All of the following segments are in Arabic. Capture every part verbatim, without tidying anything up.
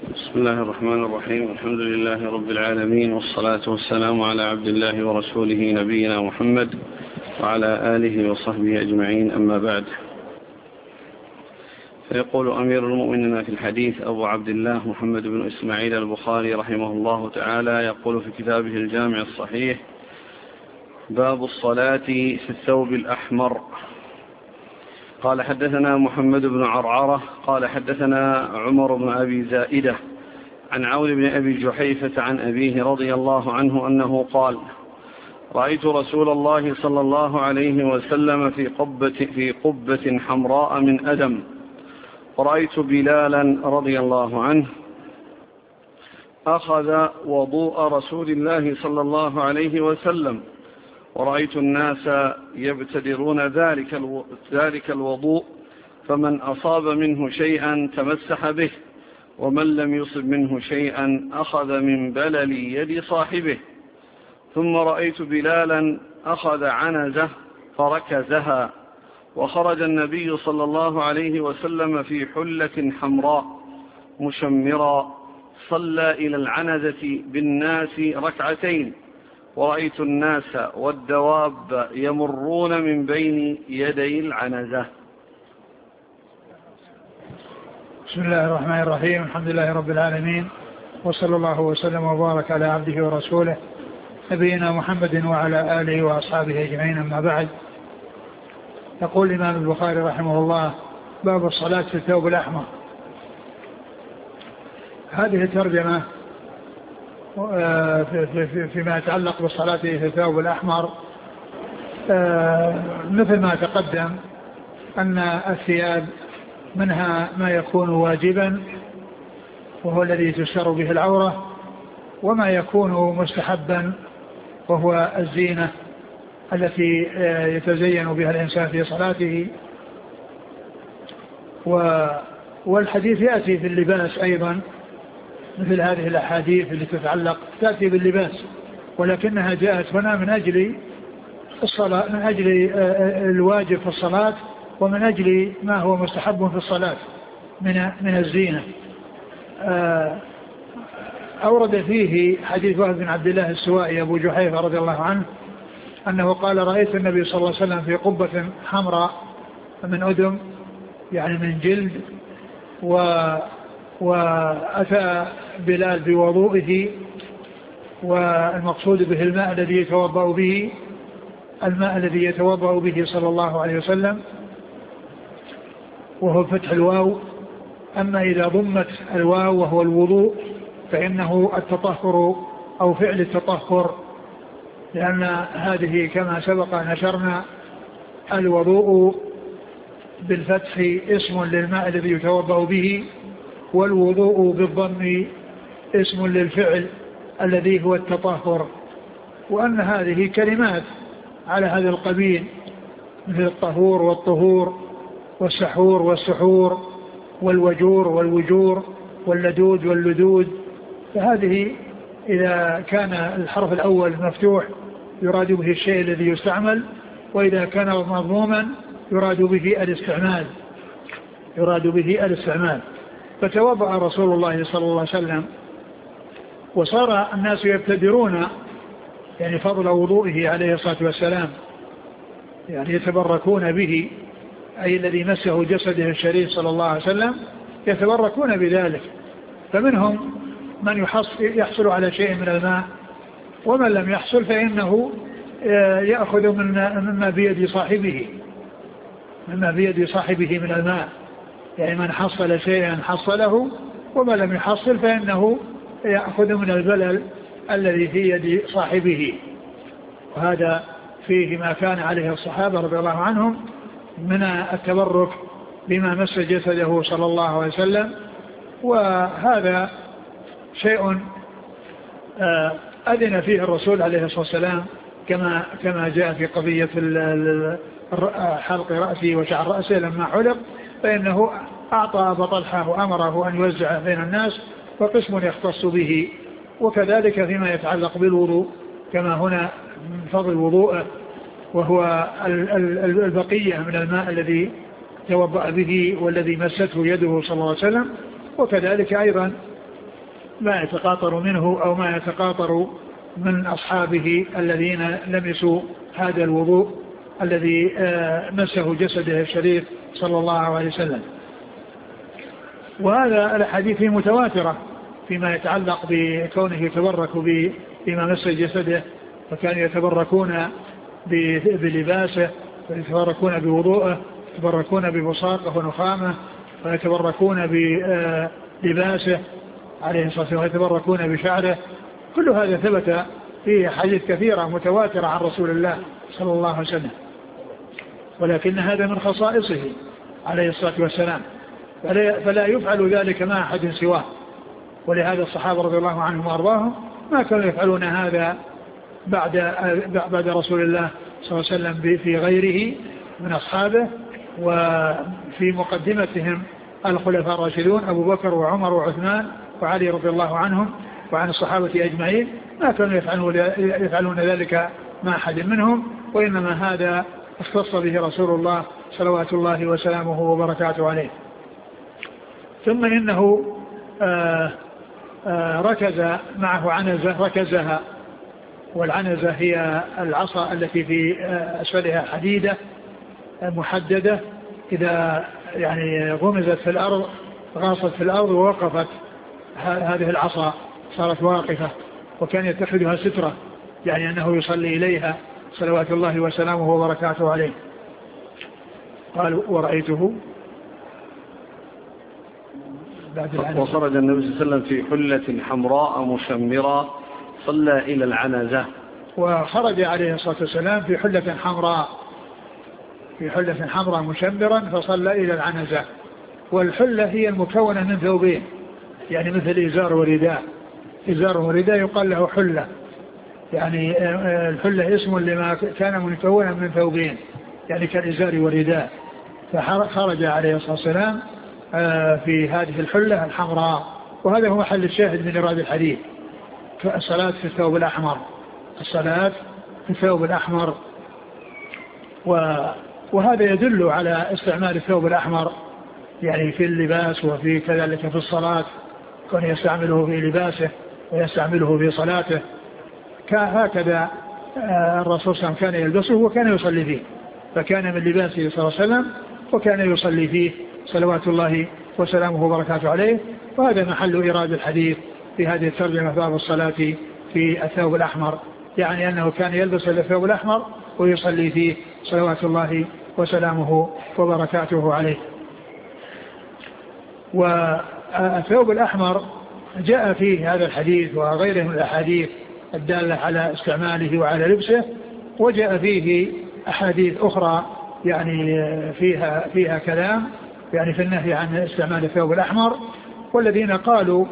بسم الله الرحمن الرحيم. الحمد لله رب العالمين، والصلاة والسلام على عبد الله ورسوله نبينا محمد وعلى آله وصحبه أجمعين، أما بعد. فيقول أمير المؤمنين في الحديث أبو عبد الله محمد بن إسماعيل البخاري رحمه الله تعالى، يقول في كتابه الجامع الصحيح: باب الصلاة في الثوب الأحمر. قال حدثنا محمد بن عرعرة قال حدثنا عمر بن أبي زائدة عن عون بن أبي جحيفة عن أبيه رضي الله عنه أنه قال: رأيت رسول الله صلى الله عليه وسلم في قبة, في قبة حمراء من أدم، ورأيت بلالا رضي الله عنه أخذ وضوء رسول الله صلى الله عليه وسلم، ورأيت الناس يبتدرون ذلك ذلك الوضوء، فمن أصاب منه شيئا تمسح به، ومن لم يصب منه شيئا أخذ من بلل يد صاحبه. ثم رأيت بلالا أخذ عنزة فركزها، وخرج النبي صلى الله عليه وسلم في حلة حمراء مشمرا، صلى إلى العنزة بالناس ركعتين، ورأيت الناس والدواب يمرون من بين يدي العنزة. بسم الله الرحمن الرحيم. الحمد لله رب العالمين، وصلى الله وسلم وبارك على عبده ورسوله نبينا محمد وعلى آله وأصحابه أجمعين، أما بعد. يقول الإمام البخاري رحمه الله: باب الصلاة في الثوب الأحمر. هذه الترجمة فيما يتعلق بالصلاة في الثوب الأحمر مثل ما تقدم أن الثياب منها ما يكون واجبا وهو الذي تستر به العورة، وما يكون مستحبا وهو الزينة التي يتزين بها الإنسان في صلاته. والحديث يأتي في اللباس أيضا، مثل هذه الأحاديث التي تتعلق تأتي باللباس، ولكنها جاءت هنا من أجل الصلاة، من أجل الواجب في الصلاة، ومن أجل ما هو مستحب في الصلاة من من الزينة. أورد فيه حديث وهب بن عبد الله السوائي أبو جحيفة رضي الله عنه أنه قال: رأيت النبي صلى الله عليه وسلم في قبة حمراء من أدم، يعني من جلد، و وأتى بلال بوضوئه، والمقصود به الماء الذي يتوضأ به الماء الذي يتوضأ به صلى الله عليه وسلم، وهو فتح الواو. أما إذا ضمت الواو وهو الوضوء فإنه التطهر أو فعل التطهر، لأن هذه كما سبق نشرنا الوضوء بالفتح اسم للماء الذي يتوضأ به، والوضوء بالضم اسم للفعل الذي هو التطهر، وأن هذه كلمات على هذا القبيل، مثل الطهور والطهور والسحور والسحور والوجور والوجور واللدود واللدود. فهذه إذا كان الحرف الأول مفتوح يراد به الشيء الذي يستعمل، وإذا كان مضموما يراد به الاستعمال يراد به الاستعمال فتوضأ رسول الله صلى الله عليه وسلم، وصار الناس يبتدرون يعني فضل وضوئه عليه الصلاة والسلام، يعني يتبركون به، أي الذي مسه جسده الشريف صلى الله عليه وسلم يتبركون بذلك. فمنهم من يحصل على شيء من الماء، ومن لم يحصل فإنه يأخذ مما بيد صاحبه مما بيد صاحبه من الماء، يعني من حصل شيئا حصله، ومن لم يحصل فإنه يأخذ من البلل الذي في يد صاحبه. وهذا فيه ما كان عليه الصحابة رضي الله عنهم من التبرك بما مس جسده صلى الله عليه وسلم. وهذا شيء أذن فيه الرسول عليه الصلاة والسلام، كما كما جاء في قضية حلق رأسه وشعر رأسه لما حلق، فإنه أعطى أبا طلحة وأمره أن يوزع بين الناس، وقسم يختص به. وكذلك فيما يتعلق بالوضوء، كما هنا من فضل وضوءه وهو البقية من الماء الذي توضأ به والذي مسته يده صلى الله عليه وسلم. وكذلك أيضا ما يتقاطر منه أو ما يتقاطر من أصحابه الذين لمسوا هذا الوضوء الذي مسه جسده الشريف صلى الله عليه وسلم. وهذا الحديث متواترة فيما يتعلق بكونه يتبرك بما مس جسده، فكانوا يتبركون بلباسه ويتبركون بوضوءه، يتبركون ببصاقه ونخامه، ويتبركون بلباسه عليه الصلاة والسلام، ويتبركون بشعره. كل هذا ثبت في حديث كثيرة متواترة عن رسول الله صلى الله عليه وسلم، ولكن هذا من خصائصه عليه الصلاة والسلام، فلا يفعل ذلك مع أحد سواه. ولهذا الصحابة رضي الله عنهم وأرضاهم ما كانوا يفعلون هذا بعد بعد رسول الله صلى الله عليه وسلم في غيره من أصحابه، وفي مقدمتهم الخلفاء الراشدون أبو بكر وعمر وعثمان وعلي رضي الله عنهم وعن الصحابة أجمعين، ما كانوا يفعلون ذلك مع أحد منهم، وإنما هذا اختص به رسول الله صلوات الله وسلامه وبركاته عليه. ثم إنه آآ آآ ركز معه عنزة ركزها، والعنزة هي العصا التي في أسفلها حديدة محددة، إذا يعني غمزت في الأرض غاصت في الأرض ووقفت هذه العصا صارت واقفة، وكان يتخذها سترة، يعني أنه يصلي إليها صلوات الله وسلامه وبركاته عليه. قال ورأيته بعد وخرج النبي صلى الله عليه وسلم في حلة حمراء مشمرة صلى إلى العنزة. وخرج عليه الصلاة والسلام في حلة حمراء في حلة حمراء مشمرا فصلى إلى العنزة. والحلة هي المكونة من ثوبين، يعني مثل إزار ورداء، إزار ورداء يقال له حلة، يعني الحلة اسم لما كان مكونا من ثوبين، يعني كالإزار ورداء. فخرج عليه الصلاة والسلام في هذه الحلة الحمراء، وهذا هو محل الشاهد من إرادة الحديث، الصلاة في الثوب الأحمر، الصلاة في الثوب الأحمر. وهذا يدل على استعمال الثوب الأحمر يعني في اللباس وفي كذلك في الصلاة، كان يستعمله في لباسه ويستعمله في صلاته. هكذا الرسول صلى الله عليه وسلم كان يلبسه وكان يصلي فيه، فكان من لباسه صلى الله عليه وسلم وكان يصلي فيه صلوات الله وسلامه وبركاته عليه. وهذا محل إرادة الحديث في هذه الترجمة باب الصلاة في الثوب الأحمر، يعني أنه كان يلبس الثوب الأحمر ويصلي فيه صلوات الله وسلامه وبركاته عليه. والثوب الأحمر جاء فيه هذا الحديث وغيره من الأحاديث الدالة على استعماله وعلى لبسه، وجاء فيه أحاديث أخرى يعني فيها فيها كلام يعني في النهي عن استعمال الثوب الأحمر. والذين قالوا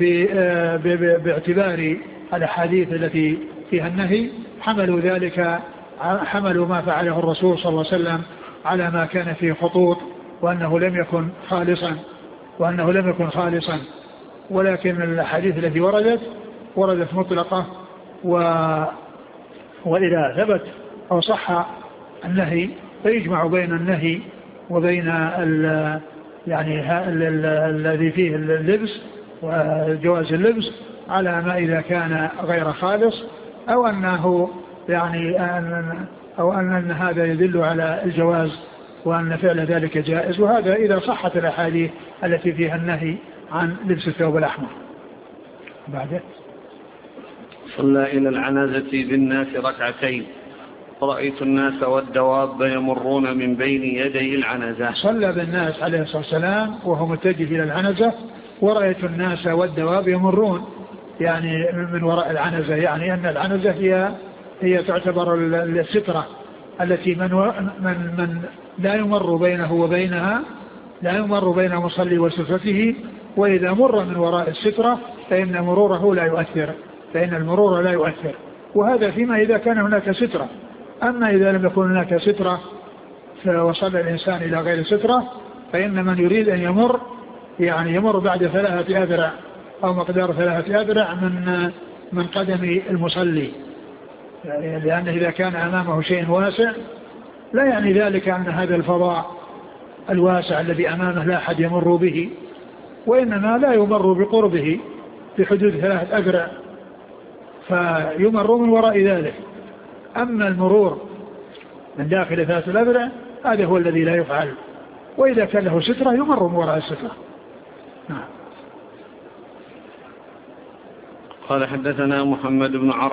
باعتبار الأحاديث التي فيها النهي حملوا ذلك حملوا ما فعله الرسول صلى الله عليه وسلم على ما كان فيه خطوط، وأنه لم يكن خالصا وأنه لم يكن خالصا ولكن الأحاديث التي وردت وردت مطلقة. و وإذا ثبت أو صح النهي فيجمع بين النهي وبين ال يعني الذي فيه اللبس وجواز اللبس على ما إذا كان غير خالص، أو أنه يعني أن أو أن هذا يدل على الجواز وأن فعل ذلك جائز. وهذا إذا صحت الأحاديث التي فيها النهي عن لبس الثوب الأحمر. بعد صلى إلى العنزة بالناس ركعتين رأيت الناس والدواب يمرون من بين يدي العنزة. صلى بالناس عليه الصلاة والسلام وهو متجه إلى العنزة، ورأيت الناس والدواب يمرون يعني من وراء العنزة، يعني أن العنزة هي هي تعتبر السترة التي من, من, من لا يمر بينه وبينها لا يمر بين مصلي وسترته، وإذا مر من وراء السترة فإن مروره لا يؤثر فإن المرور لا يؤثر. وهذا فيما إذا كان هناك سترة. أما إذا لم يكن هناك سترة فوصل الإنسان إلى غير سترة فإن من يريد أن يمر يعني يمر بعد ثلاثة أذرع أو مقدار ثلاثة أذرع من من قدم المصلي، يعني لأن إذا كان أمامه شيء واسع لا يعني ذلك أن هذا الفضاء الواسع الذي أمامه لا أحد يمر به، وإنما لا يمر بقربه في حدود ثلاث أذرع فيمر من وراء ذلك. أما المرور من داخل ثلاث الأذرع هذا هو الذي لا يفعل، وإذا كان له سترة يمر من وراء السترة. قال حدثنا محمد بن عرب